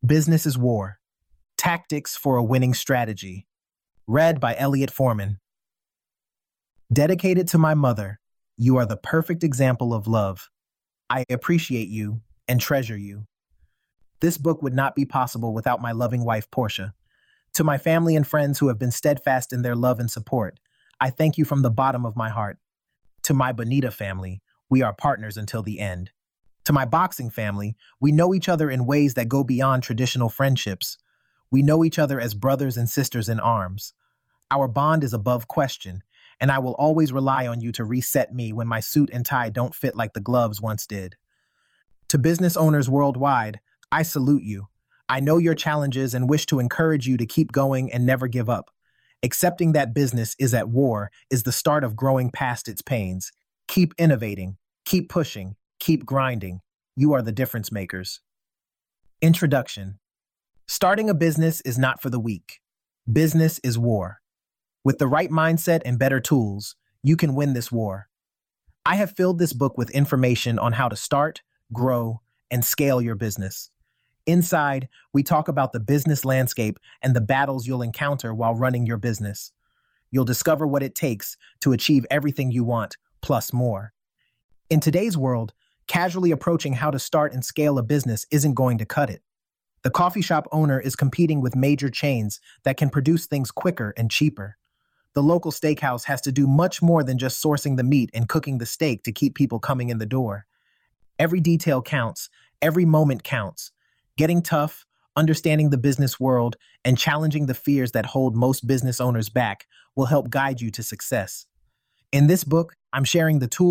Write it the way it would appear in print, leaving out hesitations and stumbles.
Business is War: Tactics for a Winning Strategy. Read by Elliot Foreman. Dedicated to my mother, you are the perfect example of love. I appreciate you and treasure you. This book would not be possible without my loving wife, Portia. To my family and friends who have been steadfast in their love and support, I thank you from the bottom of my heart. To my Bonita family, we are partners until the end. To my boxing family, we know each other in ways that go beyond traditional friendships. We know each other as brothers and sisters in arms. Our bond is above question, and I will always rely on you to reset me when my suit and tie don't fit like the gloves once did. To business owners worldwide, I salute you. I know your challenges and wish to encourage you to keep going and never give up. Accepting that business is at war is the start of growing past its pains. Keep innovating, keep pushing, keep grinding. You are the difference makers. Introduction. Starting a business is not for the weak. Business is war. With the right mindset and better tools, you can win this war. I have filled this book with information on how to start, grow, and scale your business. Inside, we talk about the business landscape and the battles you'll encounter while running your business. You'll discover what it takes to achieve everything you want, plus more. In today's world, casually approaching how to start and scale a business isn't going to cut it. The coffee shop owner is competing with major chains that can produce things quicker and cheaper. The local steakhouse has to do much more than just sourcing the meat and cooking the steak to keep people coming in the door. Every detail counts, every moment counts. Getting tough, understanding the business world, and challenging the fears that hold most business owners back will help guide you to success. In this book, I'm sharing the tools